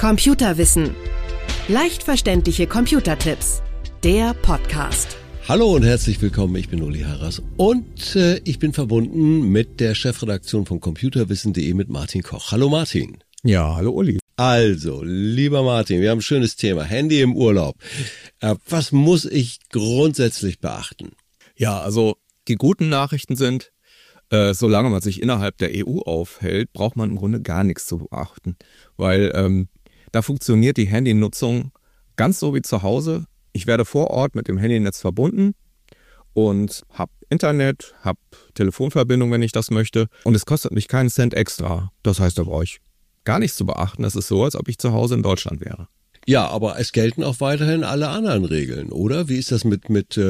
Computerwissen. Leicht verständliche Computertipps. Der Podcast. Hallo und herzlich willkommen, ich bin Uli Harras und ich bin verbunden mit der Chefredaktion von computerwissen.de mit Martin Koch. Hallo Martin. Ja, hallo Uli. Also, lieber Martin, wir haben ein schönes Thema, Handy im Urlaub. Was muss ich grundsätzlich beachten? Ja, also die guten Nachrichten sind, solange man sich innerhalb der EU aufhält, braucht man im Grunde gar nichts zu beachten, weil da funktioniert die Handynutzung ganz so wie zu Hause. Ich werde vor Ort mit dem Handynetz verbunden und habe Internet, habe Telefonverbindung, wenn ich das möchte. Und es kostet mich keinen Cent extra. Das heißt, da brauche ich gar nichts zu beachten. Das ist so, als ob ich zu Hause in Deutschland wäre. Ja, aber es gelten auch weiterhin alle anderen Regeln, oder? Wie ist das mit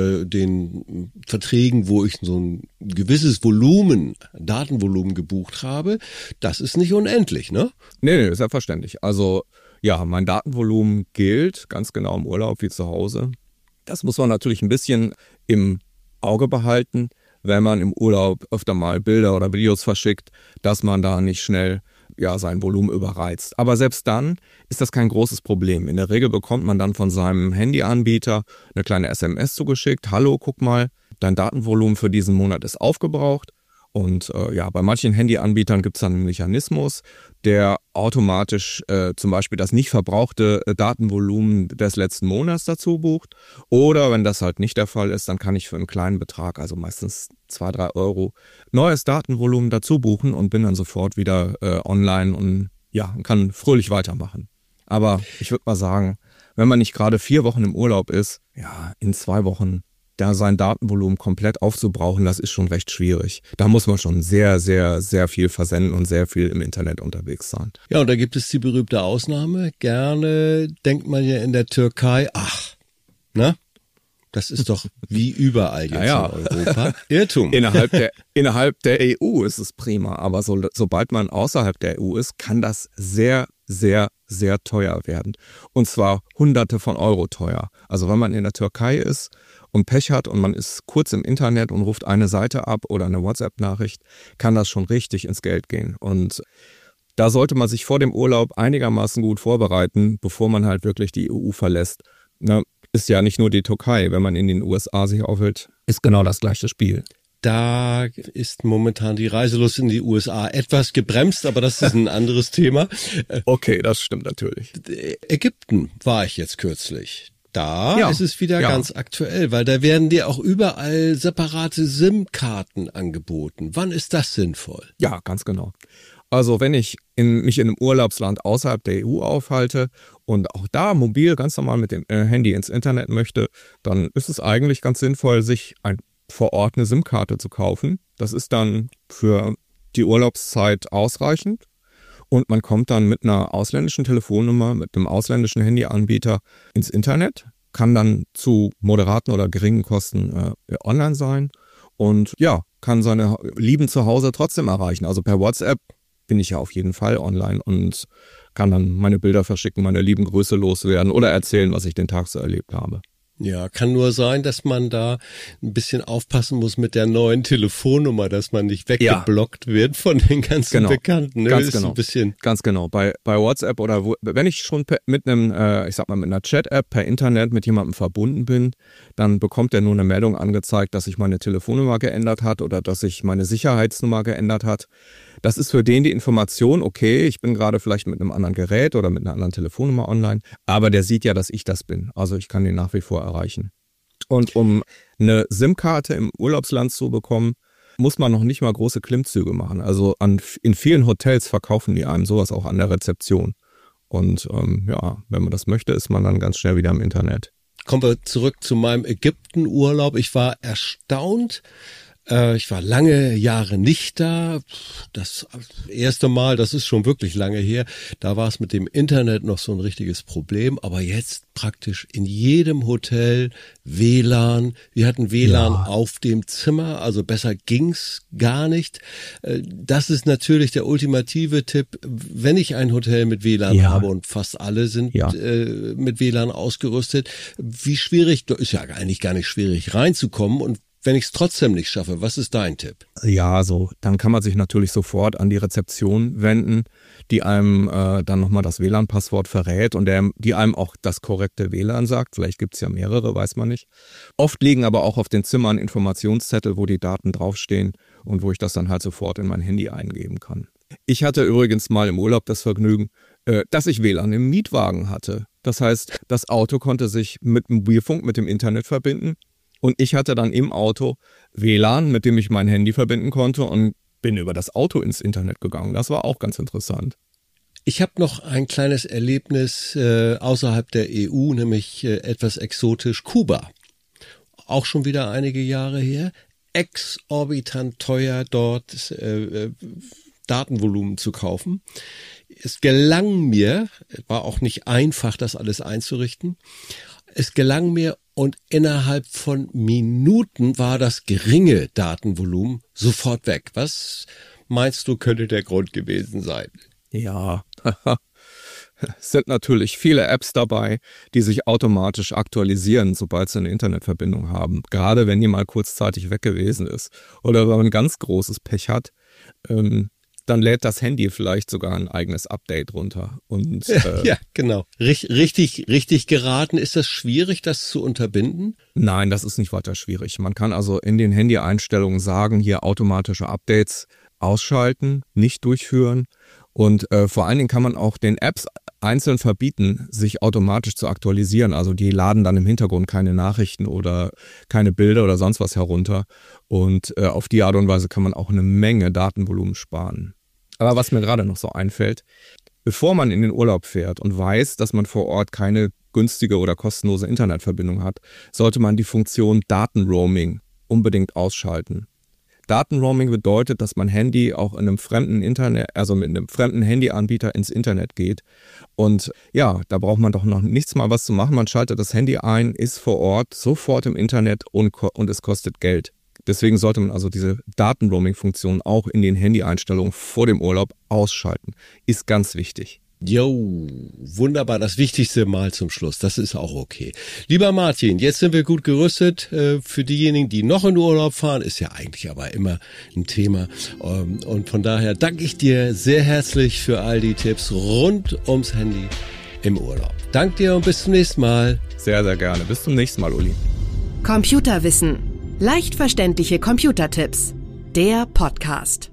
den Verträgen, wo ich so ein gewisses Volumen, Datenvolumen gebucht habe? Das ist nicht unendlich, ne? Nee, selbstverständlich. Also ja, mein Datenvolumen gilt ganz genau im Urlaub wie zu Hause. Das muss man natürlich ein bisschen im Auge behalten, wenn man im Urlaub öfter mal Bilder oder Videos verschickt, dass man da nicht schnell sein Volumen überreizt. Aber selbst dann ist das kein großes Problem. In der Regel bekommt man dann von seinem Handyanbieter eine kleine SMS zugeschickt. Hallo, guck mal, dein Datenvolumen für diesen Monat ist aufgebraucht. Und bei manchen Handyanbietern gibt es dann einen Mechanismus, der automatisch zum Beispiel das nicht verbrauchte Datenvolumen des letzten Monats dazu bucht. Oder wenn das halt nicht der Fall ist, dann kann ich für einen kleinen Betrag, also meistens 2-3 Euro, neues Datenvolumen dazu buchen und bin dann sofort wieder online und kann fröhlich weitermachen. Aber ich würde mal sagen, wenn man nicht gerade 4 Wochen im Urlaub ist, in 2 Wochen da sein Datenvolumen komplett aufzubrauchen, das ist schon recht schwierig. Da muss man schon sehr, sehr, sehr viel versenden und sehr viel im Internet unterwegs sein. Ja, und da gibt es die berühmte Ausnahme. Gerne denkt man ja in der Türkei, das ist doch wie überall jetzt in Europa. Irrtum. Innerhalb der EU ist es prima, aber sobald man außerhalb der EU ist, kann das sehr, sehr, sehr teuer werden. Und zwar Hunderte von Euro teuer. Also wenn man in der Türkei ist und Pech hat und man ist kurz im Internet und ruft eine Seite ab oder eine WhatsApp-Nachricht, kann das schon richtig ins Geld gehen. Und da sollte man sich vor dem Urlaub einigermaßen gut vorbereiten, bevor man halt wirklich die EU verlässt. Ist ja nicht nur die Türkei, wenn man in den USA sich aufhält, ist genau das gleiche Spiel. Da ist momentan die Reiselust in die USA etwas gebremst, aber das ist ein anderes Thema. Okay, das stimmt natürlich. Ägypten war ich jetzt kürzlich. Da ist es wieder ganz aktuell, weil da werden dir auch überall separate SIM-Karten angeboten. Wann ist das sinnvoll? Ja, ganz genau. Also wenn ich mich in einem Urlaubsland außerhalb der EU aufhalte und auch da mobil ganz normal mit dem Handy ins Internet möchte, dann ist es eigentlich ganz sinnvoll, sich vor Ort eine SIM-Karte zu kaufen. Das ist dann für die Urlaubszeit ausreichend. Und man kommt dann mit einer ausländischen Telefonnummer, mit einem ausländischen Handyanbieter ins Internet, kann dann zu moderaten oder geringen Kosten online sein und kann seine Lieben zu Hause trotzdem erreichen. Also per WhatsApp bin ich ja auf jeden Fall online und kann dann meine Bilder verschicken, meine lieben Grüße loswerden oder erzählen, was ich den Tag so erlebt habe. Ja, kann nur sein, dass man da ein bisschen aufpassen muss mit der neuen Telefonnummer, dass man nicht weggeblockt wird von den ganzen Bekannten. Ne? Ganz genau. Bei WhatsApp oder wenn ich schon mit einem, mit einer Chat-App per Internet mit jemandem verbunden bin, dann bekommt er nur eine Meldung angezeigt, dass sich meine Telefonnummer geändert hat oder dass sich meine Sicherheitsnummer geändert hat. Das ist für den die Information, okay, ich bin gerade vielleicht mit einem anderen Gerät oder mit einer anderen Telefonnummer online, aber der sieht ja, dass ich das bin. Also ich kann den nach wie vor erreichen. Und um eine SIM-Karte im Urlaubsland zu bekommen, muss man noch nicht mal große Klimmzüge machen. Also in vielen Hotels verkaufen die einem sowas auch an der Rezeption. Und wenn man das möchte, ist man dann ganz schnell wieder im Internet. Kommen wir zurück zu meinem Ägypten-Urlaub. Ich war erstaunt. Ich war lange Jahre nicht da. Das erste Mal, das ist schon wirklich lange her, da war es mit dem Internet noch so ein richtiges Problem. Aber jetzt praktisch in jedem Hotel WLAN. Wir hatten WLAN auf dem Zimmer, also besser ging's gar nicht. Das ist natürlich der ultimative Tipp, wenn ich ein Hotel mit WLAN habe und fast alle sind mit WLAN ausgerüstet. Wie schwierig, ist ja eigentlich gar nicht schwierig reinzukommen und wenn ich es trotzdem nicht schaffe, was ist dein Tipp? Ja, dann kann man sich natürlich sofort an die Rezeption wenden, die einem dann nochmal das WLAN-Passwort verrät und die einem auch das korrekte WLAN sagt. Vielleicht gibt's ja mehrere, weiß man nicht. Oft liegen aber auch auf den Zimmern Informationszettel, wo die Daten draufstehen und wo ich das dann halt sofort in mein Handy eingeben kann. Ich hatte übrigens mal im Urlaub das Vergnügen, dass ich WLAN im Mietwagen hatte. Das heißt, das Auto konnte sich mit dem Mobilfunk, mit dem Internet verbinden. Und ich hatte dann im Auto WLAN, mit dem ich mein Handy verbinden konnte und bin über das Auto ins Internet gegangen. Das war auch ganz interessant. Ich habe noch ein kleines Erlebnis außerhalb der EU, nämlich etwas exotisch, Kuba. Auch schon wieder einige Jahre her. Exorbitant teuer dort Datenvolumen zu kaufen. Es gelang mir, war auch nicht einfach, das alles einzurichten. Es gelang mir und innerhalb von Minuten war das geringe Datenvolumen sofort weg. Was meinst du, könnte der Grund gewesen sein? Ja, es sind natürlich viele Apps dabei, die sich automatisch aktualisieren, sobald sie eine Internetverbindung haben. Gerade wenn die mal kurzzeitig weg gewesen ist. Oder wenn man ganz großes Pech hat, dann lädt das Handy vielleicht sogar ein eigenes Update runter. Und, ja, genau. Richtig geraten. Ist das schwierig, das zu unterbinden? Nein, das ist nicht weiter schwierig. Man kann also in den Handy-Einstellungen sagen, hier automatische Updates ausschalten, nicht durchführen. Und vor allen Dingen kann man auch den Apps einzeln verbieten, sich automatisch zu aktualisieren. Also die laden dann im Hintergrund keine Nachrichten oder keine Bilder oder sonst was herunter. Und auf die Art und Weise kann man auch eine Menge Datenvolumen sparen. Aber was mir gerade noch so einfällt, bevor man in den Urlaub fährt und weiß, dass man vor Ort keine günstige oder kostenlose Internetverbindung hat, sollte man die Funktion Datenroaming unbedingt ausschalten. Datenroaming bedeutet, dass mein Handy auch in einem fremden Internet, also mit einem fremden Handyanbieter ins Internet geht. Und ja, da braucht man doch noch nichts mal was zu machen. Man schaltet das Handy ein, ist vor Ort, sofort im Internet und es kostet Geld. Deswegen sollte man also diese Datenroaming-Funktion auch in den Handy-Einstellungen vor dem Urlaub ausschalten. Ist ganz wichtig. Jo, wunderbar. Das Wichtigste mal zum Schluss. Das ist auch okay. Lieber Martin, jetzt sind wir gut gerüstet. Für diejenigen, die noch in Urlaub fahren, ist ja eigentlich aber immer ein Thema. Und von daher danke ich dir sehr herzlich für all die Tipps rund ums Handy im Urlaub. Danke dir und bis zum nächsten Mal. Sehr, sehr gerne. Bis zum nächsten Mal, Uli. Computerwissen. Leicht verständliche Computertipps. Der Podcast.